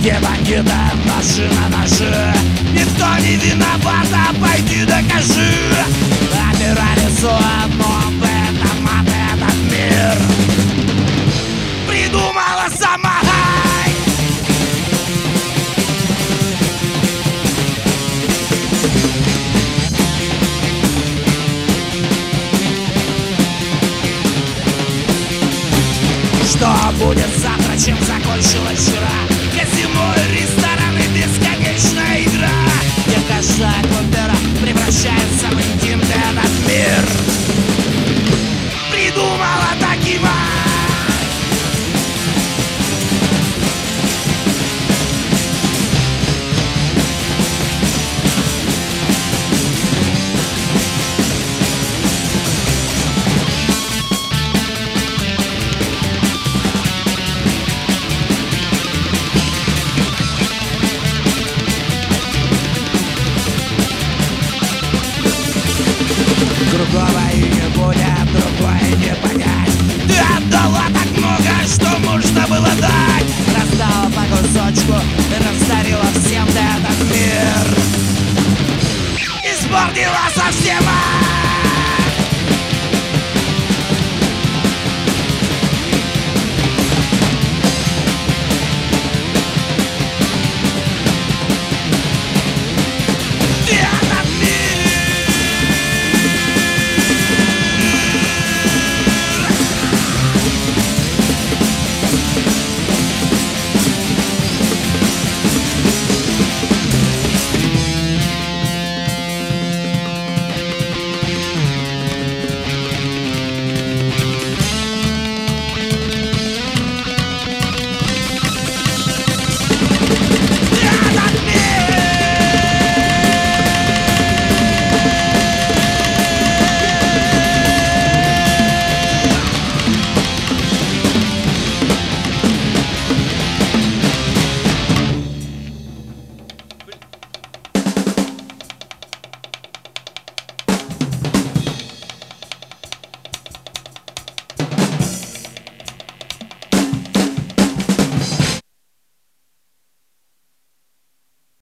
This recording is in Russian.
Где бандиты, ножи на ножи. Никто не виноват, а пойди докажи. Опера рисует, но в этом этот мир придумала сама. Что будет завтра, чем закончилась вчера? Казино и рестораны, бесконечная игра, где каждая квартира превращается в интимный этот мир придумала такива. Другого и не будет, другое не понять. Ты отдала так много, что можно было дать. Раздала по кусочку и раздарила всем ты этот мир. Испортила совсем.